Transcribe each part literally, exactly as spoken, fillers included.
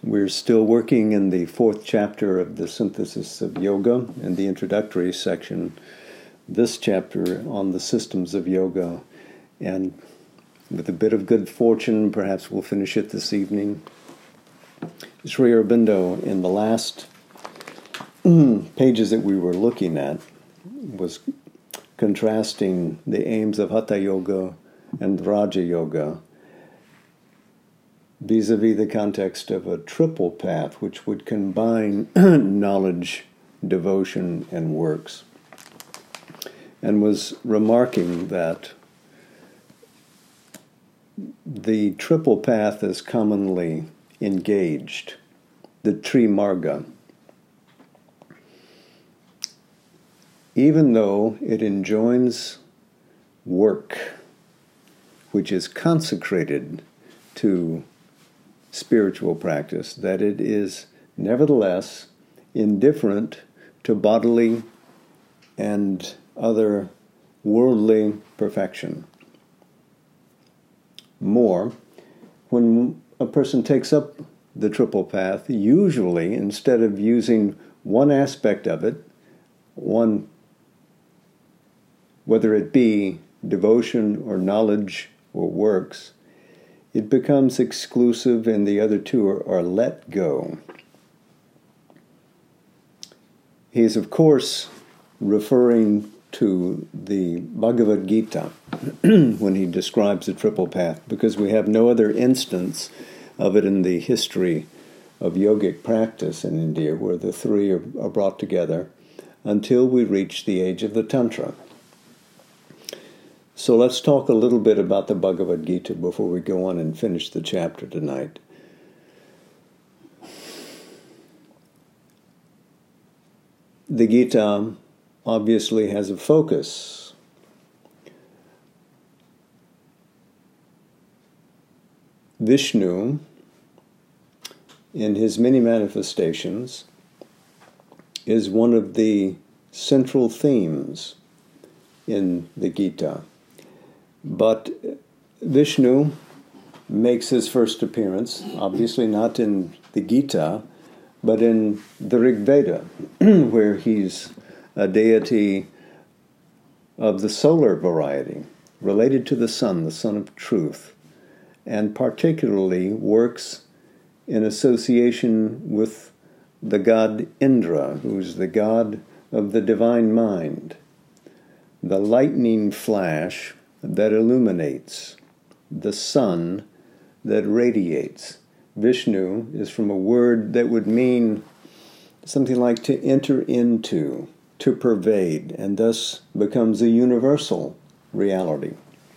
We're still working in the fourth chapter of the Synthesis of Yoga, in the introductory section, this chapter on the systems of yoga. And with a bit of good fortune, perhaps we'll finish it this evening. Sri Aurobindo, in the last pages that we were looking at, was contrasting the aims of Hatha Yoga and Raja Yoga vis-a-vis the context of a triple path which would combine knowledge, devotion, and works, and was remarking that the triple path is commonly engaged, the Trimarga, even though it enjoins work, which is consecrated to spiritual practice, that it is nevertheless indifferent to bodily and other worldly perfection. More, when a person takes up the triple path, usually instead of using one aspect of it, one, whether it be devotion or knowledge or works, it becomes exclusive and the other two are, are let go. He is, of course, referring to the Bhagavad Gita when he describes the triple path, because we have no other instance of it in the history of yogic practice in India, where the three are, are brought together until we reach the age of the Tantra. So let's talk a little bit about the Bhagavad Gita before we go on and finish the chapter tonight. The Gita obviously has a focus. Vishnu, in his many manifestations, is one of the central themes in the Gita. But Vishnu makes his first appearance, obviously not in the Gita, but in the Rig Veda, where he's a deity of the solar variety, related to the sun, the sun of truth, and particularly works in association with the god Indra, who's the god of the divine mind, the lightning flash that illuminates, the sun that radiates. Vishnu is from a word that would mean something like to enter into, to pervade, and thus becomes a universal reality.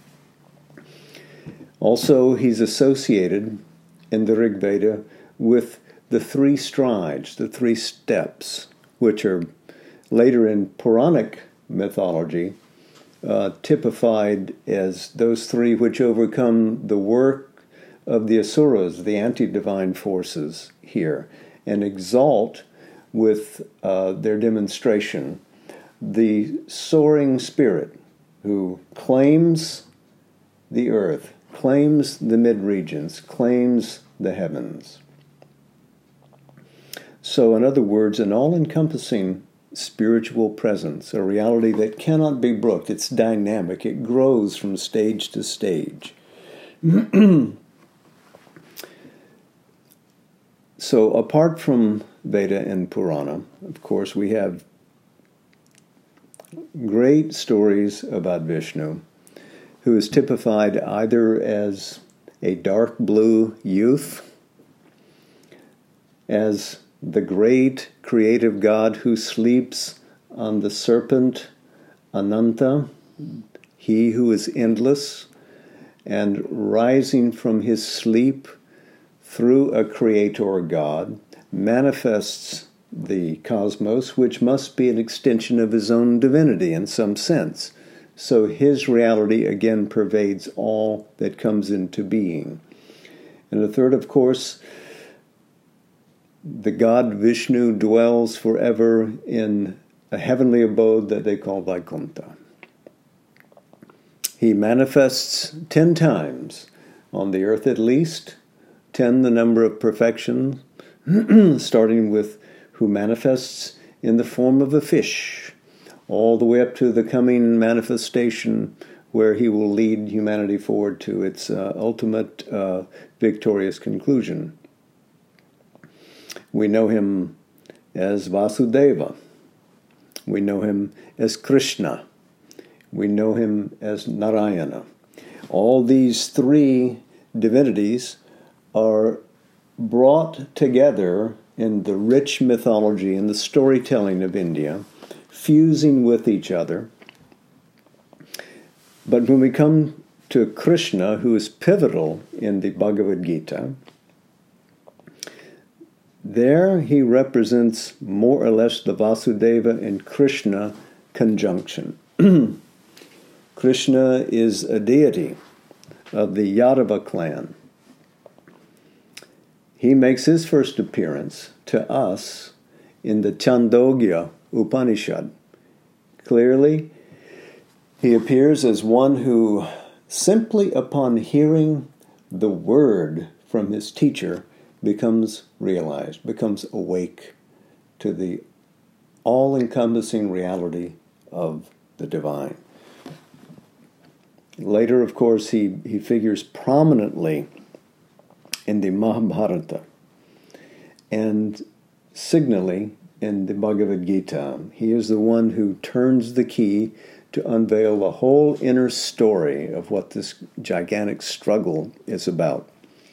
Also, he's associated in the Rig Veda with the three strides, the three steps, which are later in Puranic mythology uh, typified as those three which overcome the work of the asuras, the anti-divine forces here, and exalt with uh, their demonstration the soaring spirit who claims the earth, claims the mid-regions, claims the heavens. So, in other words, an all-encompassing spiritual presence, a reality that cannot be brooked. It's dynamic. It grows from stage to stage. So, apart from Veda and Purana, of course, we have great stories about Vishnu, who is typified either as a dark blue youth, as the great creative God who sleeps on the serpent Ananta, he who is endless, and rising from his sleep through a creator God, manifests the cosmos, which must be an extension of his own divinity in some sense. So his reality again pervades all that comes into being. And the third, of course, the God Vishnu dwells forever in a heavenly abode that they call Vaikuntha. He manifests ten times on the earth at least, ten the number of perfection, starting with who manifests in the form of a fish, all the way up to the coming manifestation where he will lead humanity forward to its uh, ultimate uh, victorious conclusion. We know him as Vasudeva. We know him as Krishna. We know him as Narayana. All these three divinities are brought together in the rich mythology and the storytelling of India, fusing with each other. But when we come to Krishna, who is pivotal in the Bhagavad Gita, there he represents more or less the Vasudeva and Krishna conjunction. Krishna is a deity of the Yadava clan. He makes his first appearance to us in the Chandogya Upanishad. Clearly, he appears as one who, simply upon hearing the word from his teacher, becomes realized, becomes awake to the all-encompassing reality of the divine. Later, of course, he, he figures prominently in the Mahabharata and signally in the Bhagavad Gita. He is the one who turns the key to unveil the whole inner story of what this gigantic struggle is about.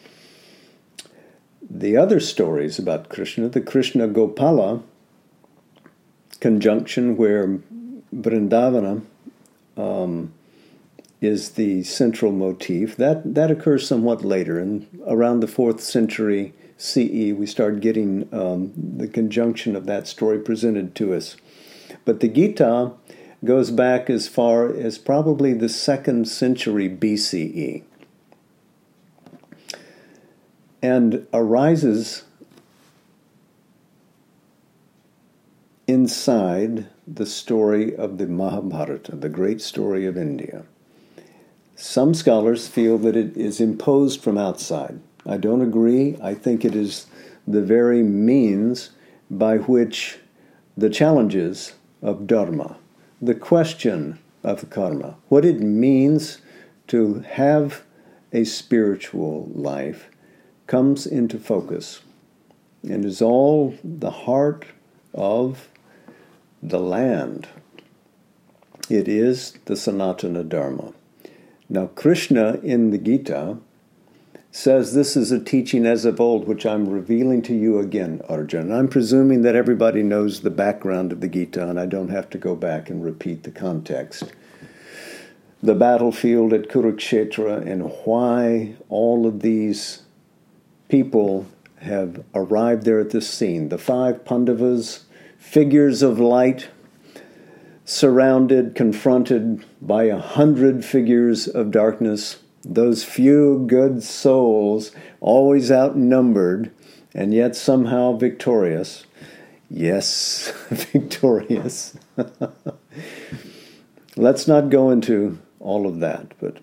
The other stories about Krishna, the Krishna Gopala conjunction where Vrindavana um, is the central motif, that, that occurs somewhat later. And around the fourth century C E, we start getting um, the conjunction of that story presented to us. But the Gita goes back as far as probably the second century B C E and arises inside the story of the Mahabharata, the great story of India. Some scholars feel that it is imposed from outside. I don't agree. I think it is the very means by which the challenges of dharma, the question of karma, what it means to have a spiritual life, comes into focus and is all the heart of the land. It is the Sanatana Dharma. Now, Krishna in the Gita says this is a teaching as of old, which I'm revealing to you again, Arjuna. I'm presuming that everybody knows the background of the Gita, and I don't have to go back and repeat the context. The battlefield at Kurukshetra and why all of these people have arrived there at this scene. The five Pandavas, figures of light, surrounded, confronted by a hundred figures of darkness. Those few good souls, always outnumbered, and yet somehow victorious. Yes, victorious. Let's not go into all of that, but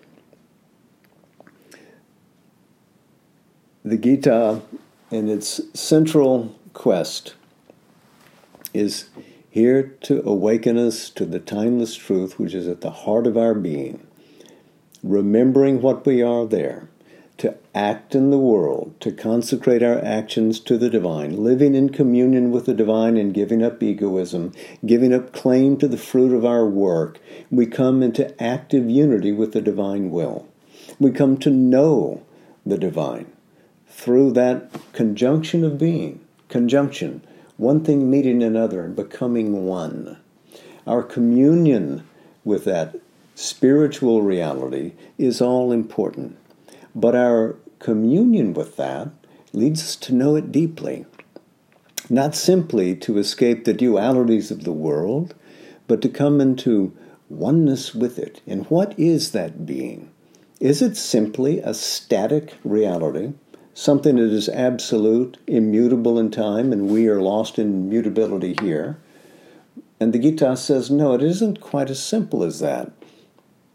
the Gita, in its central quest, is here to awaken us to the timeless truth which is at the heart of our being, remembering what we are there, to act in the world, to consecrate our actions to the divine, living in communion with the divine and giving up egoism, giving up claim to the fruit of our work. We come into active unity with the divine will. We come to know the divine through that conjunction of being, conjunction, one thing meeting another and becoming one. Our communion with that spiritual reality is all important. But our communion with that leads us to know it deeply, not simply to escape the dualities of the world, but to come into oneness with it. And what is that being? Is it simply a static reality, something that is absolute, immutable in time, and we are lost in mutability here? And the Gita says, no, it isn't quite as simple as that.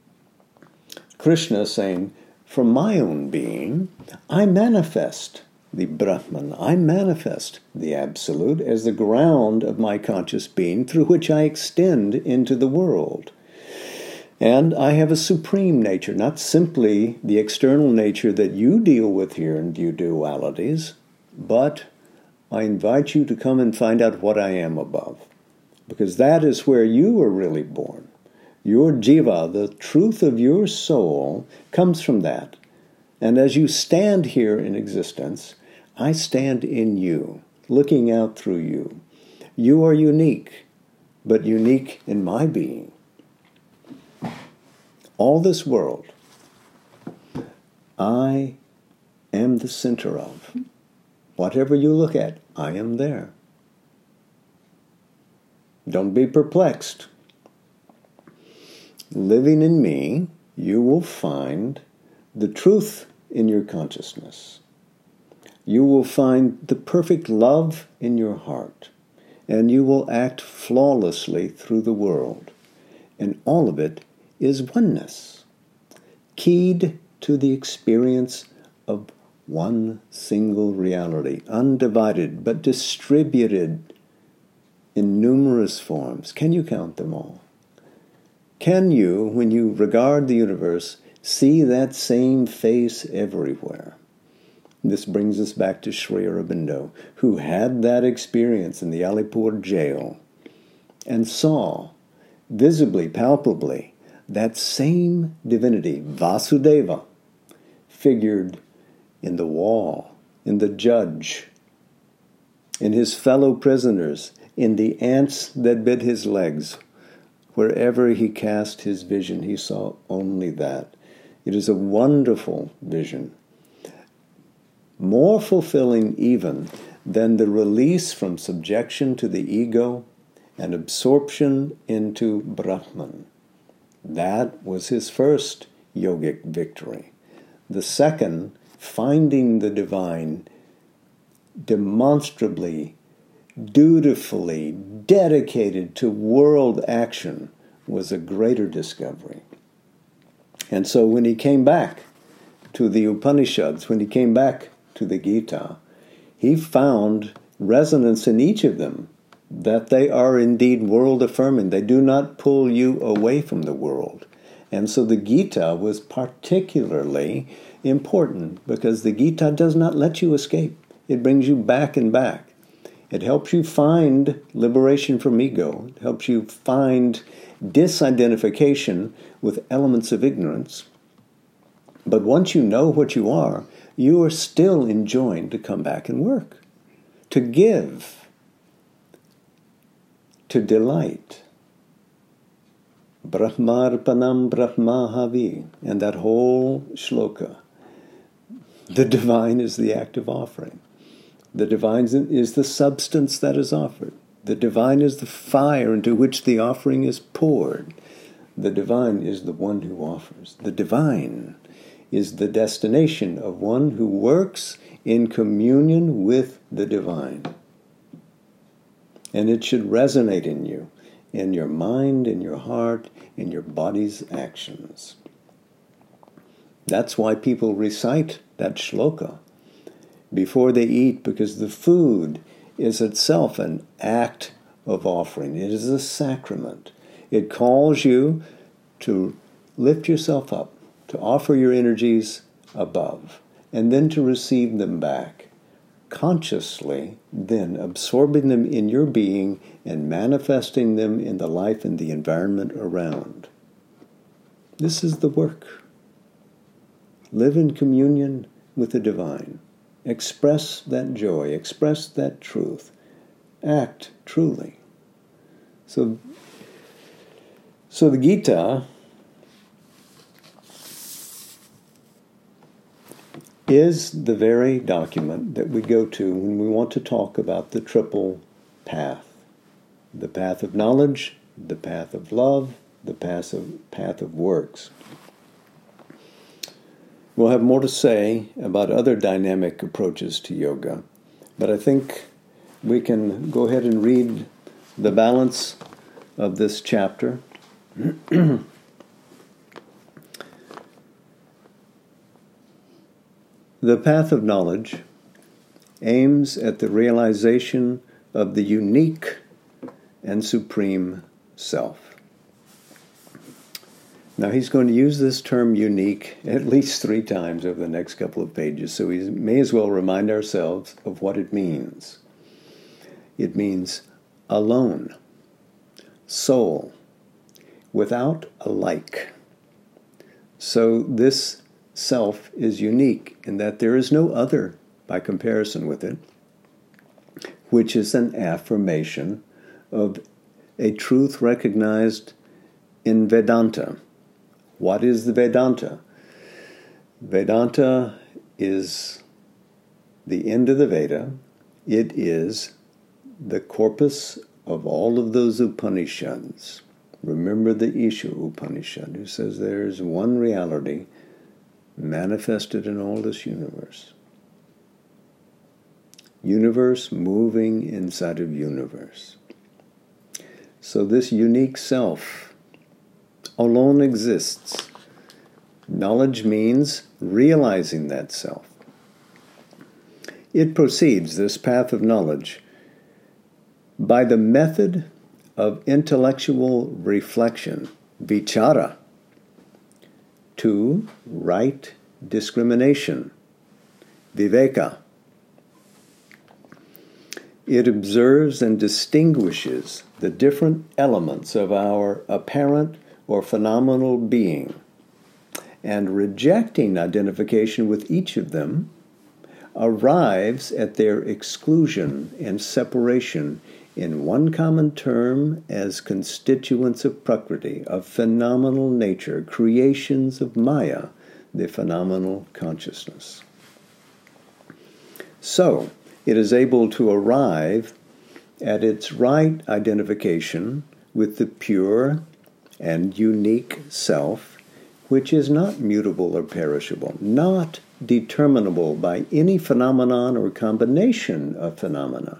Krishna is saying, from my own being, I manifest the Brahman. I manifest the Absolute as the ground of my conscious being through which I extend into the world. And I have a supreme nature, not simply the external nature that you deal with here in your dualities, but I invite you to come and find out what I am above, because that is where you were really born. Your jiva, the truth of your soul, comes from that. And as you stand here in existence, I stand in you, looking out through you. You are unique, but unique in my being. All this world, I am the center of. Whatever you look at, I am there. Don't be perplexed. Living in me, you will find the truth in your consciousness. You will find the perfect love in your heart, and you will act flawlessly through the world. And all of it is oneness, keyed to the experience of one single reality, undivided but distributed in numerous forms. Can you count them all? Can you, when you regard the universe, see that same face everywhere? This brings us back to Sri Aurobindo, who had that experience in the Alipur jail and saw, visibly, palpably, that same divinity, Vasudeva, figured in the wall, in the judge, in his fellow prisoners, in the ants that bit his legs. Wherever he cast his vision, he saw only that. It is a wonderful vision, more fulfilling even than the release from subjection to the ego and absorption into Brahman. That was his first yogic victory. The second, finding the divine demonstrably, dutifully, dedicated to world action, was a greater discovery. And so when he came back to the Upanishads, when he came back to the Gita, he found resonance in each of them, that they are indeed world-affirming. They do not pull you away from the world. And so the Gita was particularly important because the Gita does not let you escape. It brings you back and back. It helps you find liberation from ego. It helps you find disidentification with elements of ignorance. But once you know what you are, you are still enjoined to come back and work, to give, to delight. Brahmarpanam Brahmahavi, and that whole shloka. The divine is the act of offering. The divine is the substance that is offered. The divine is the fire into which the offering is poured. The divine is the one who offers. The divine is the destination of one who works in communion with the divine. And it should resonate in you, in your mind, in your heart, in your body's actions. That's why people recite that shloka before they eat, because the food is itself an act of offering. It is a sacrament. It calls you to lift yourself up, to offer your energies above, and then to receive them back, consciously then absorbing them in your being and manifesting them in the life and the environment around. This is the work. Live in communion with the divine. Express that joy. Express that truth. Act truly. So, so the Gita is the very document that we go to when we want to talk about the triple path. The path of knowledge, the path of love, the path of, path of works. We'll have more to say about other dynamic approaches to yoga, but I think we can go ahead and read the balance of this chapter. The path of knowledge aims at the realization of the unique and supreme self. Now he's going to use this term unique at least three times over the next couple of pages, so we may as well remind ourselves of what it means. It means alone, sole, without a like. So this self is unique in that there is no other by comparison with it, which is an affirmation of a truth recognized in Vedanta. What is the Vedanta? Vedanta is the end of the Veda. It is the corpus of all of those Upanishads. Remember the Isha Upanishad, who says there is one reality manifested in all this universe. Universe moving inside of universe. So this unique self alone exists. Knowledge means realizing that self. It proceeds, this path of knowledge, by the method of intellectual reflection, vichara, to right discrimination, viveka. It observes and distinguishes the different elements of our apparent or phenomenal being, and rejecting identification with each of them, arrives at their exclusion and separation in one common term as constituents of Prakriti, of phenomenal nature, creations of Maya, the phenomenal consciousness. So, it is able to arrive at its right identification with the pure and unique self, which is not mutable or perishable, not determinable by any phenomenon or combination of phenomena.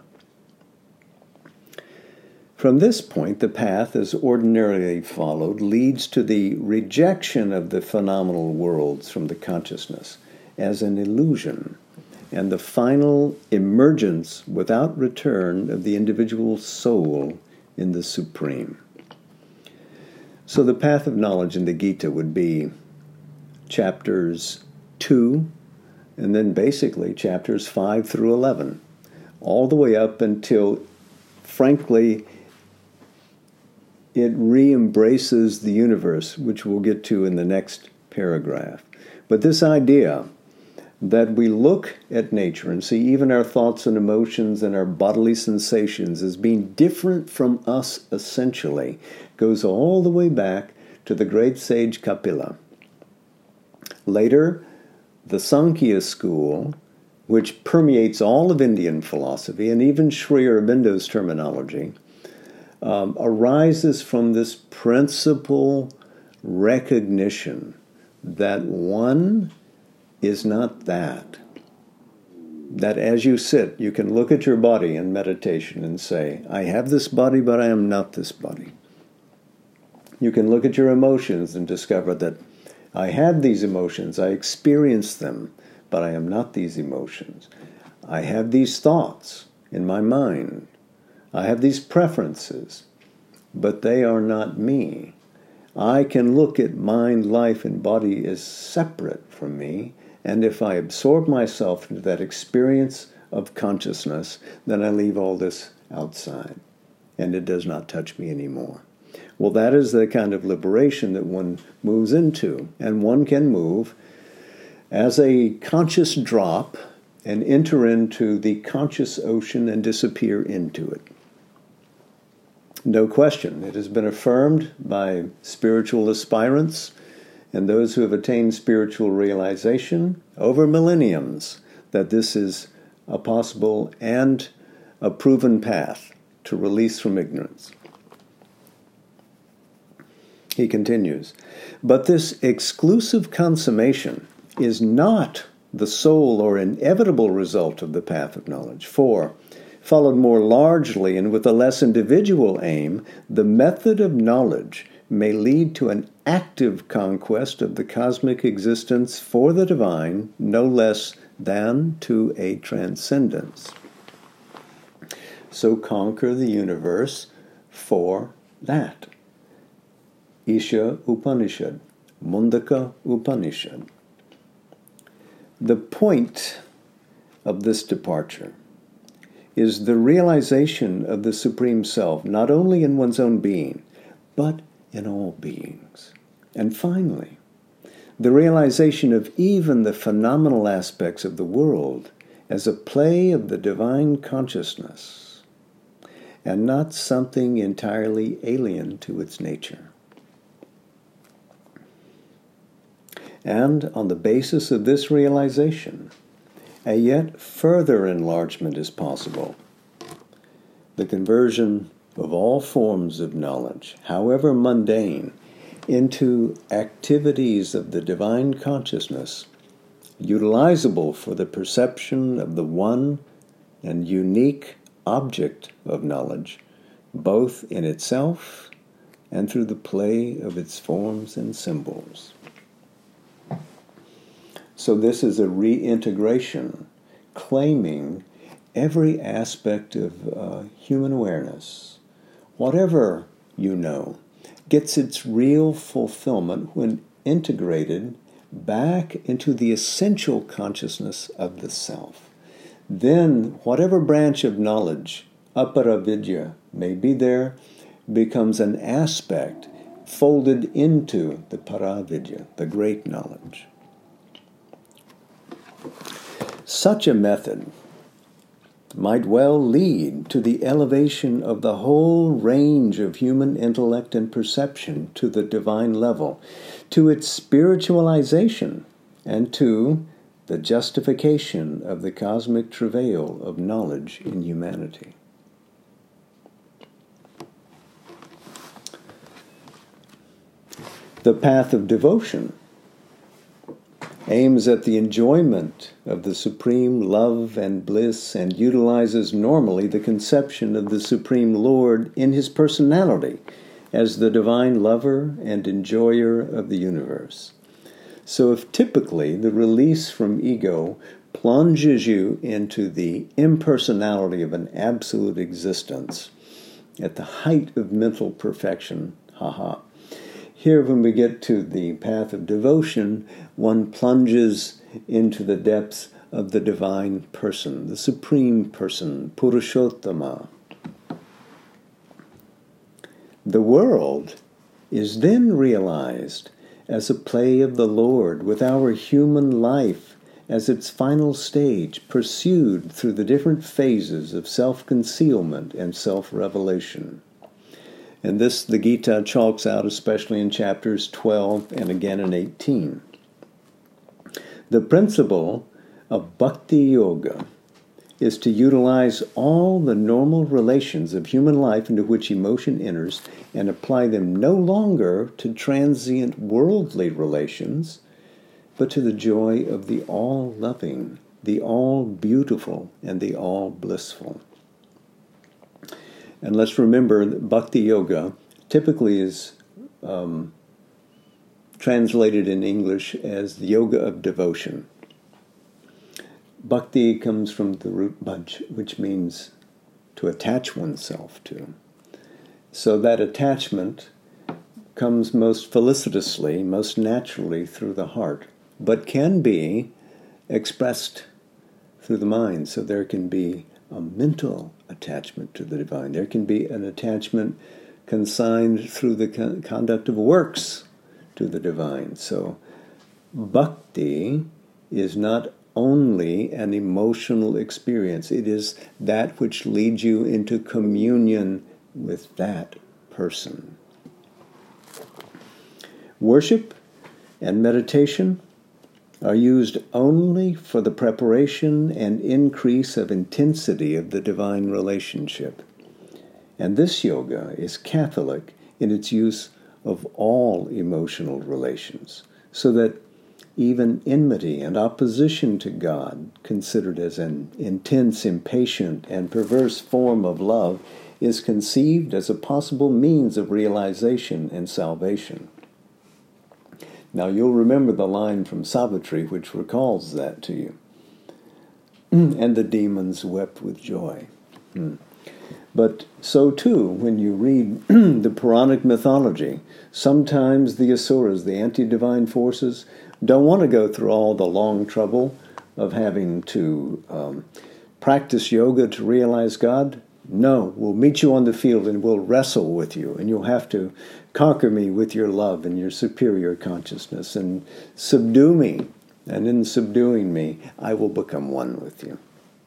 From this point, the path, as ordinarily followed, leads to the rejection of the phenomenal worlds from the consciousness as an illusion, and the final emergence without return of the individual soul in the Supreme. So the path of knowledge in the Gita would be chapters two, and then basically chapters five through eleven, all the way up until, frankly, it re-embraces the universe, which we'll get to in the next paragraph. But this idea that we look at nature and see even our thoughts and emotions and our bodily sensations as being different from us essentially goes all the way back to the great sage Kapila. Later, the Sankhya school, which permeates all of Indian philosophy and even Sri Aurobindo's terminology, um, arises from this principal recognition that one is not that. That as you sit, you can look at your body in meditation and say, I have this body, but I am not this body. You can look at your emotions and discover that I had these emotions, I experienced them, but I am not these emotions. I have these thoughts in my mind. I have these preferences, but they are not me. I can look at mind, life, and body as separate from me, and if I absorb myself into that experience of consciousness, then I leave all this outside, and it does not touch me anymore. Well, that is the kind of liberation that one moves into, and one can move as a conscious drop and enter into the conscious ocean and disappear into it. No question, it has been affirmed by spiritual aspirants and those who have attained spiritual realization over millenniums that this is a possible and a proven path to release from ignorance. He continues, but this exclusive consummation is not the sole or inevitable result of the path of knowledge, for, followed more largely and with a less individual aim, the method of knowledge may lead to an active conquest of the cosmic existence for the divine, no less than to a transcendence. So conquer the universe for that. Isha Upanishad, Mundaka Upanishad. The point of this departure is the realization of the Supreme Self, not only in one's own being, but in all beings. And finally, the realization of even the phenomenal aspects of the world as a play of the divine consciousness, and not something entirely alien to its nature. And on the basis of this realization, a yet further enlargement is possible. The conversion of all forms of knowledge, however mundane, into activities of the divine consciousness, utilizable for the perception of the one and unique object of knowledge, both in itself and through the play of its forms and symbols. So this is a reintegration, claiming every aspect of uh, human awareness, whatever you know, gets its real fulfillment when integrated back into the essential consciousness of the self. Then whatever branch of knowledge, aparavidya, may be there, becomes an aspect folded into the paravidya, the great knowledge. Such a method might well lead to the elevation of the whole range of human intellect and perception to the divine level, to its spiritualization, and to the justification of the cosmic travail of knowledge in humanity. The path of devotion aims at the enjoyment of the supreme love and bliss and utilizes normally the conception of the Supreme Lord in his personality as the divine lover and enjoyer of the universe. So if typically the release from ego plunges you into the impersonality of an absolute existence at the height of mental perfection, haha, here, when we get to the path of devotion, one plunges into the depths of the divine person, the supreme person, Purushottama. The world is then realized as a play of the Lord, with our human life as its final stage, pursued through the different phases of self-concealment and self-revelation. And this the Gita chalks out, especially in chapters twelve and again in eighteen. The principle of Bhakti Yoga is to utilize all the normal relations of human life into which emotion enters and apply them no longer to transient worldly relations, but to the joy of the all-loving, the all-beautiful, and the all-blissful. And let's remember that Bhakti Yoga typically is um, translated in English as the yoga of devotion. Bhakti comes from the root bhaj, which means to attach oneself to. So that attachment comes most felicitously, most naturally through the heart, but can be expressed through the mind. So there can be a mental attachment to the divine. There can be an attachment consigned through the con- conduct of works to the divine. So bhakti is not only an emotional experience. It is that which leads you into communion with that person. Worship and meditation are used only for the preparation and increase of intensity of the divine relationship. And this yoga is Catholic in its use of all emotional relations, so that even enmity and opposition to God, considered as an intense, impatient, and perverse form of love, is conceived as a possible means of realization and salvation. Now you'll remember the line from Savitri which recalls that to you. and the demons wept with joy. Hmm. But so too, when you read the Puranic mythology, sometimes the asuras, the anti-divine forces, don't want to go through all the long trouble of having to um, practice yoga to realize God. No, we'll meet you on the field and we'll wrestle with you, and you'll have to conquer me with your love and your superior consciousness and subdue me. And in subduing me, I will become one with you.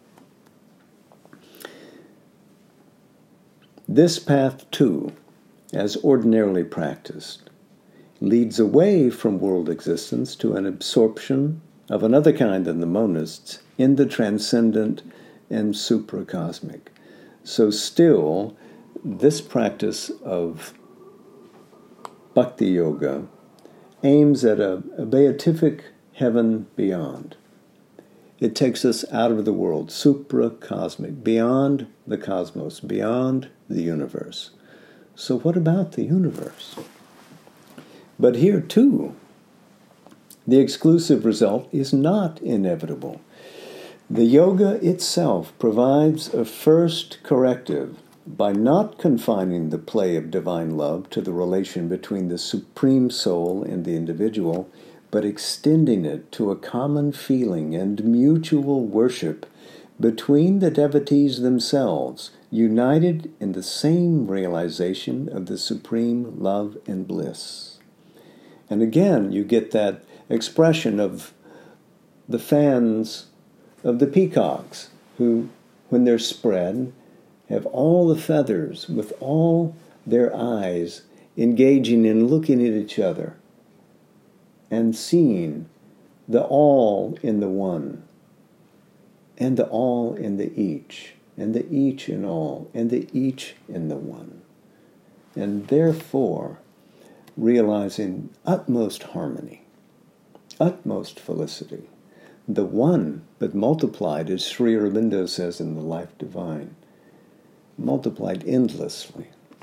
This path, too, as ordinarily practiced, leads away from world existence to an absorption of another kind than the monists in the transcendent and supracosmic. So still, this practice of bhakti yoga aims at a, a beatific heaven beyond. It takes us out of the world, supracosmic, beyond the cosmos, beyond the universe. So what about the universe? But here too, the exclusive result is not inevitable. The yoga itself provides a first corrective by not confining the play of divine love to the relation between the supreme soul and the individual, but extending it to a common feeling and mutual worship between the devotees themselves, united in the same realization of the supreme love and bliss. And again, you get that expression of the fans of the peacocks, who, when they're spread, have all the feathers with all their eyes engaging in looking at each other and seeing the all in the one, and the all in the each, and the each in all, and the each in the one. And therefore, realizing utmost harmony, utmost felicity, the one, but multiplied, as Sri Aurobindo says in The Life Divine, multiplied endlessly.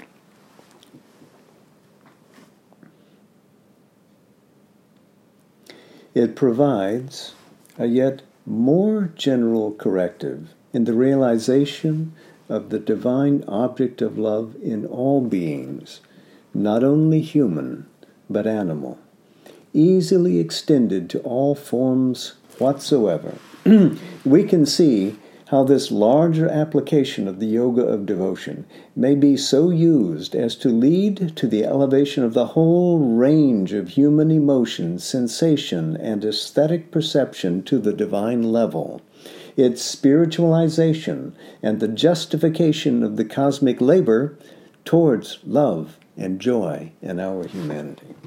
It provides a yet more general corrective in the realization of the divine object of love in all beings, not only human, but animal, easily extended to all forms whatsoever. We can see how this larger application of the yoga of devotion may be so used as to lead to the elevation of the whole range of human emotion, sensation, and aesthetic perception to the divine level, its spiritualization, and the justification of the cosmic labor towards love and joy in our humanity.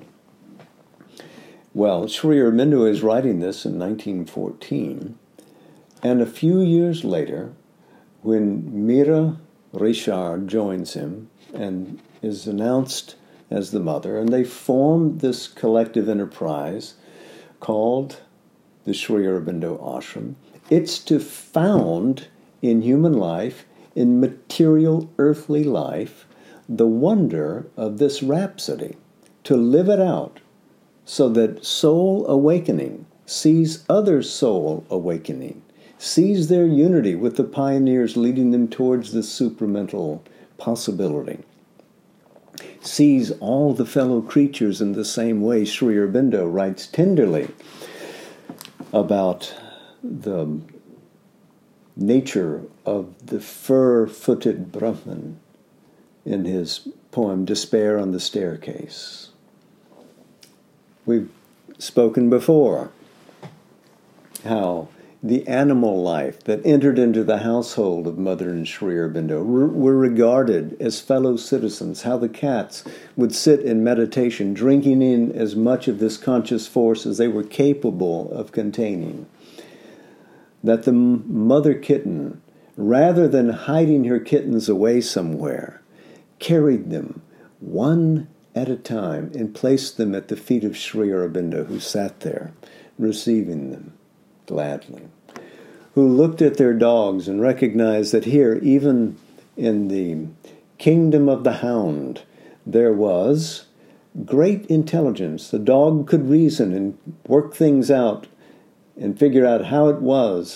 Well, Sri Aurobindo is writing this in nineteen fourteen, and a few years later, when Mira Richard joins him and is announced as the mother, and they form this collective enterprise called the Sri Aurobindo Ashram, it's to found in human life, in material earthly life, the wonder of this rhapsody, to live it out so that soul awakening sees other soul awakening, sees their unity with the pioneers leading them towards the supramental possibility, sees all the fellow creatures in the same way. Sri Aurobindo writes tenderly about the nature of the fur-footed Brahman in his poem Despair on the Staircase. We've spoken before how the animal life that entered into the household of Mother and Sri Aurobindo were regarded as fellow citizens, how the cats would sit in meditation, drinking in as much of this conscious force as they were capable of containing. That the mother kitten, rather than hiding her kittens away somewhere, carried them one at a time and placed them at the feet of Sri Aurobindo, who sat there, receiving them gladly, who looked at their dogs and recognized that here, even in the kingdom of the hound, there was great intelligence. The dog could reason and work things out and figure out how it was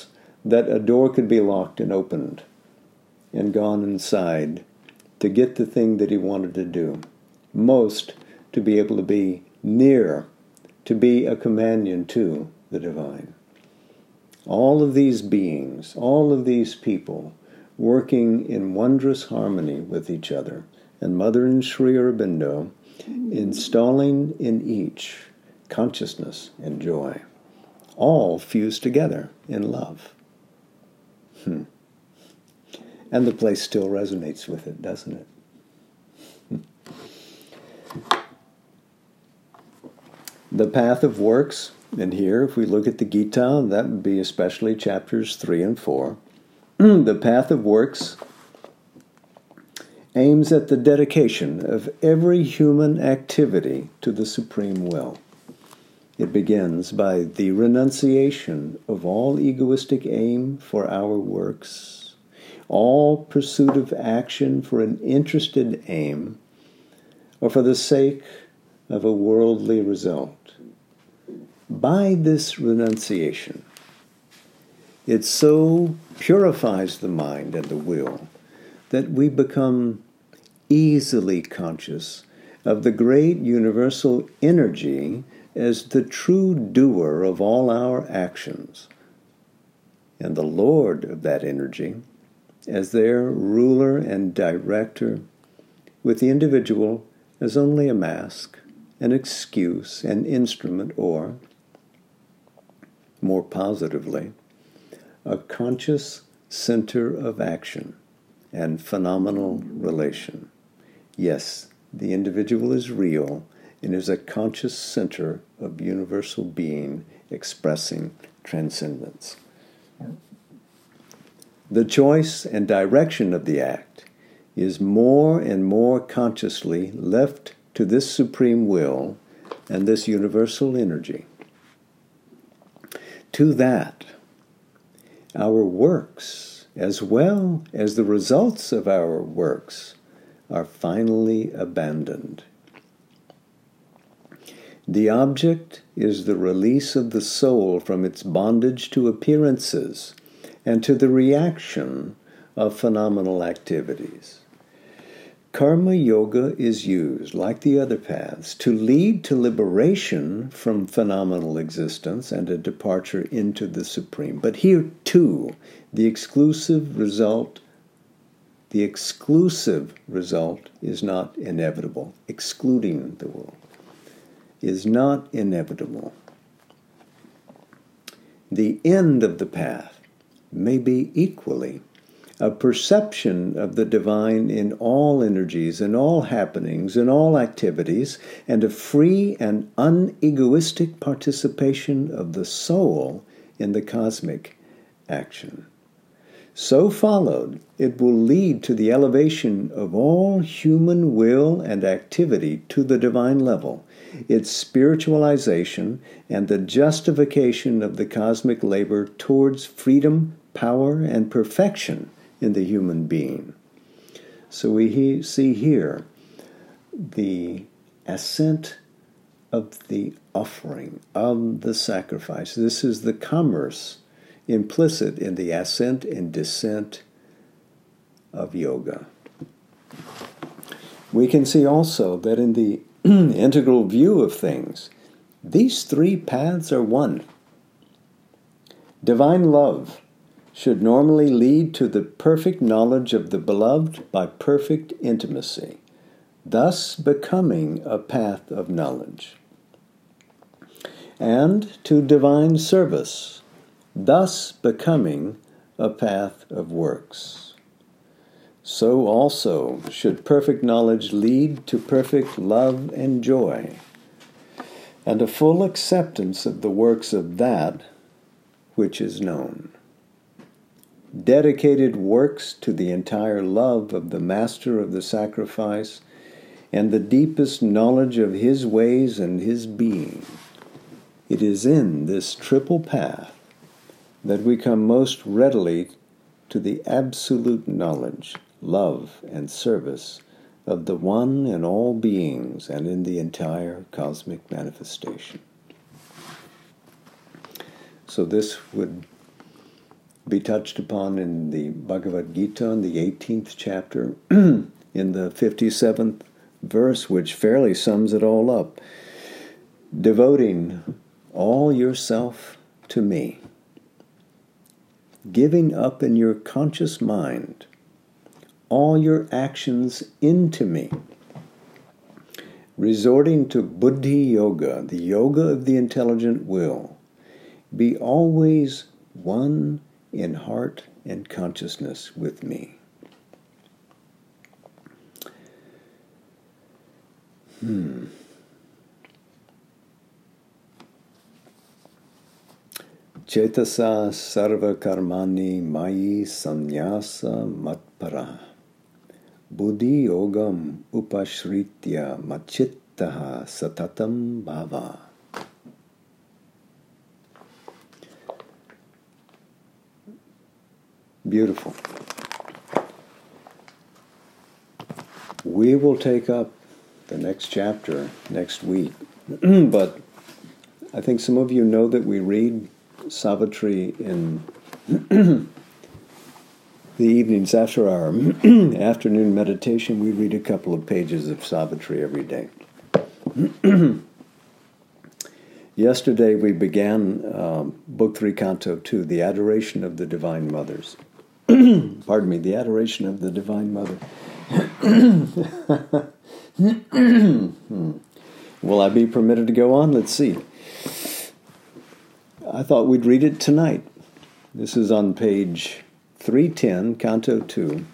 that a door could be locked and opened and gone inside to get the thing that he wanted to do. Most, to be able to be near, to be a companion to the divine. All of these beings, all of these people, working in wondrous harmony with each other, and Mother and Sri Aurobindo installing in each consciousness and joy, all fused together in love. Hmm. And the place still resonates with it, doesn't it? The path of works, and here if we look at the Gita, that would be especially chapters three and four. The path of works aims at the dedication of every human activity to the Supreme Will. It begins by the renunciation of all egoistic aim for our works, all pursuit of action for an interested aim, or for the sake of a worldly result. By this renunciation, it so purifies the mind and the will that we become easily conscious of the great universal energy as the true doer of all our actions, and the Lord of that energy as their ruler and director, with the individual as only a mask, an excuse, an instrument, or, more positively, a conscious center of action and phenomenal relation. Yes, the individual is real and is a conscious center of universal being expressing transcendence. The choice and direction of the act is more and more consciously left to this supreme will and this universal energy. To that, our works, as well as the results of our works, are finally abandoned. The object is the release of the soul from its bondage to appearances and to the reaction of phenomenal activities. Karma yoga is used, like the other paths, to lead to liberation from phenomenal existence and a departure into the supreme. But here, too, the exclusive result, the exclusive result is not inevitable. Excluding the world is not inevitable. The end of the path may be equally a perception of the divine in all energies, in all happenings, in all activities, and a free and unegoistic participation of the soul in the cosmic action. So followed, it will lead to the elevation of all human will and activity to the divine level, its spiritualization, and the justification of the cosmic labor towards freedom, power, and perfection in the human being. So we he- see here the ascent of the offering, of the sacrifice. This is the commerce implicit in the ascent and descent of yoga. We can see also that in the integral view of things, these three paths are one. Divine love should normally lead to the perfect knowledge of the beloved by perfect intimacy, thus becoming a path of knowledge. And to divine service, thus becoming a path of works. So also should perfect knowledge lead to perfect love and joy, and a full acceptance of the works of that which is known. Dedicated works to the entire love of the Master of the sacrifice and the deepest knowledge of his ways and his being. It is in this triple path that we come most readily to the absolute knowledge, love, and service of the one in all beings and in the entire cosmic manifestation. So this would be touched upon in the Bhagavad Gita in the eighteenth chapter, in the fifty-seventh verse, which fairly sums it all up. Devoting all yourself to me. Giving up in your conscious mind all your actions into me. Resorting to Buddhi Yoga, the yoga of the intelligent will. Be always one in heart and consciousness with me. Hmm. Cetasa sarva karmani mayi sannyasa matpara. Buddhi yogam upashritya machittaha satatam bhava. Beautiful. We will take up the next chapter next week. But I think some of you know that we read Savitri in the evenings after our afternoon meditation. We read a couple of pages of Savitri every day. Yesterday we began um, Book three, Canto two, The Adoration of the Divine Mothers. Pardon me, The Adoration of the Divine Mother. Will I be permitted to go on? Let's see. I thought we'd read it tonight. This is on page three ten, Canto two.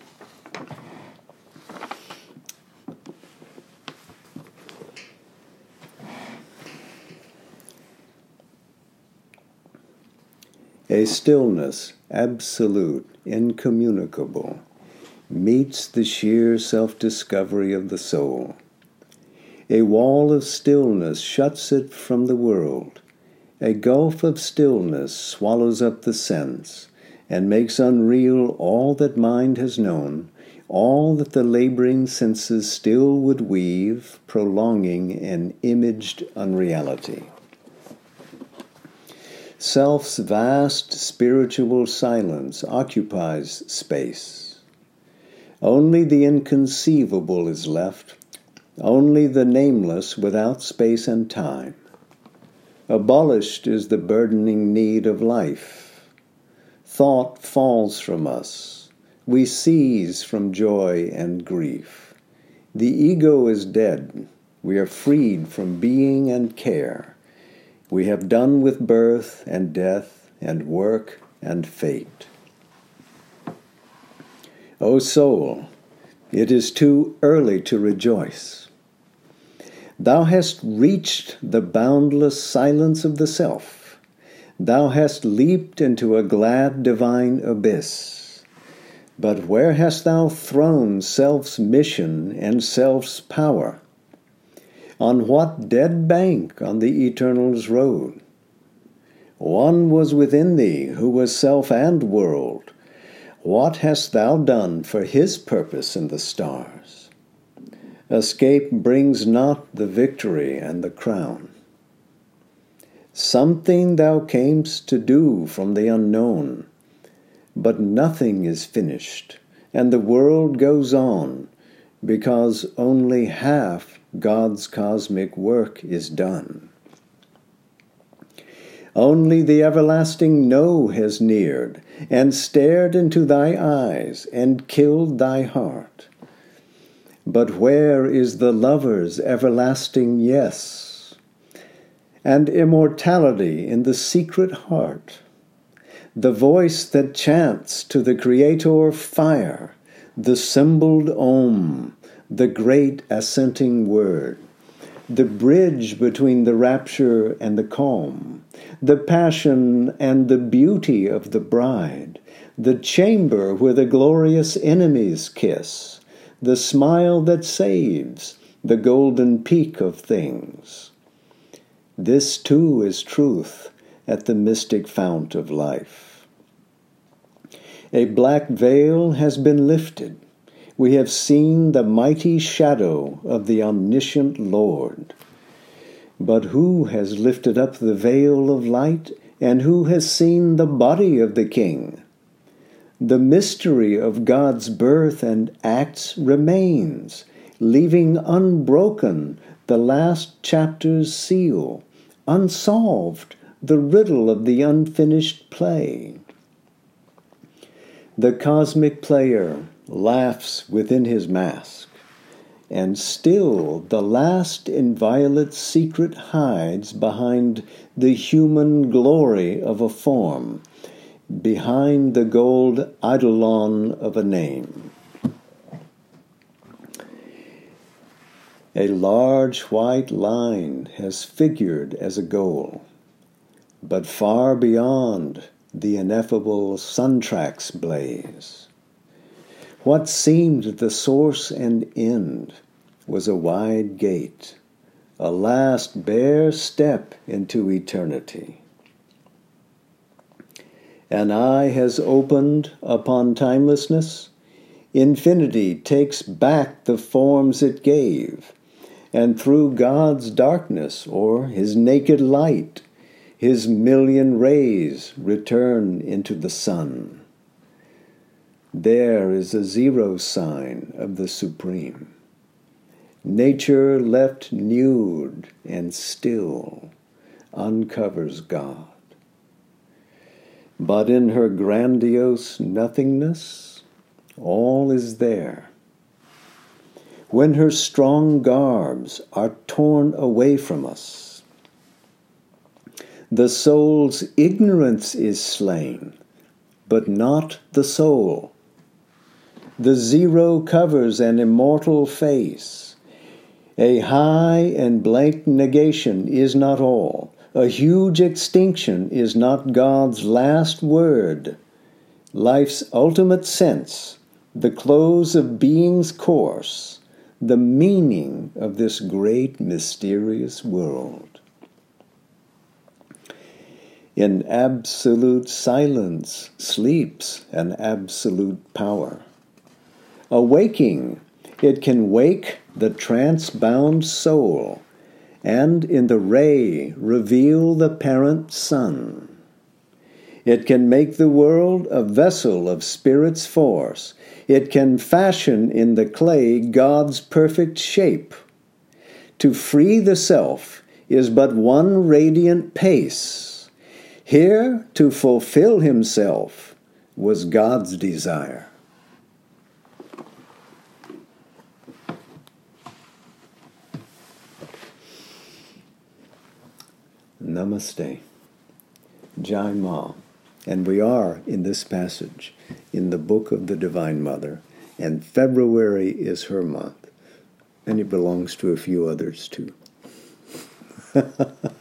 A stillness, absolute, incommunicable, meets the sheer self-discovery of the soul. A wall of stillness shuts it from the world. A gulf of stillness swallows up the sense, and makes unreal all that mind has known, all that the laboring senses still would weave, prolonging an imaged unreality. Self's vast spiritual silence occupies space. Only the inconceivable is left, only the nameless without space and time. Abolished is the burdening need of life. Thought falls from us. We cease from joy and grief. The ego is dead. We are freed from being and care. We have done with birth and death and work and fate. O soul, it is too early to rejoice. Thou hast reached the boundless silence of the self. Thou hast leaped into a glad divine abyss. But where hast thou thrown self's mission and self's power? On what dead bank on the Eternal's road? One was within thee who was self and world. What hast thou done for his purpose in the stars? Escape brings not the victory and the crown. Something thou camest to do from the unknown, but nothing is finished, and the world goes on, because only half God's cosmic work is done. Only the everlasting No has neared, and stared into thy eyes, and killed thy heart. But where is the lover's everlasting Yes? And immortality in the secret heart? The voice that chants to the Creator fire, the symboled Om, the great assenting word, the bridge between the rapture and the calm, the passion and the beauty of the bride, the chamber where the glorious enemies kiss, the smile that saves, the golden peak of things. This too is truth at the mystic fount of life. A black veil has been lifted. We have seen the mighty shadow of the omniscient Lord. But who has lifted up the veil of light And who has seen the body of the king? The mystery of God's birth and acts remains, leaving unbroken the last chapter's seal, unsolved the riddle of the unfinished play. The cosmic player laughs within his mask, and still the last inviolate secret hides behind the human glory of a form, behind the gold eidolon of a name. A large white line has figured as a goal, but far beyond the ineffable sun tracks blaze. What seemed the source and end was a wide gate, a last bare step into eternity. An eye has opened upon timelessness. Infinity takes back the forms it gave, and through God's darkness or his naked light, his million rays return into the sun. There is a zero sign of the Supreme. Nature left nude and still uncovers God. But in her grandiose nothingness, all is there. When her strong garbs are torn away from us, the soul's ignorance is slain, but not the soul. The zero covers an immortal face. A high and blank negation is not all. A huge extinction is not God's last word. Life's ultimate sense, the close of being's course, the meaning of this great mysterious world. In absolute silence sleeps an absolute power. Awaking, it can wake the trance-bound soul, and in the ray reveal the parent sun. It can make the world a vessel of Spirit's force. It can fashion in the clay God's perfect shape. To free the self is but one radiant pace. Here to fulfill himself was God's desire. Namaste. Jai Ma. And we are in this passage in the Book of the Divine Mother, and February is her month, and it belongs to a few others too.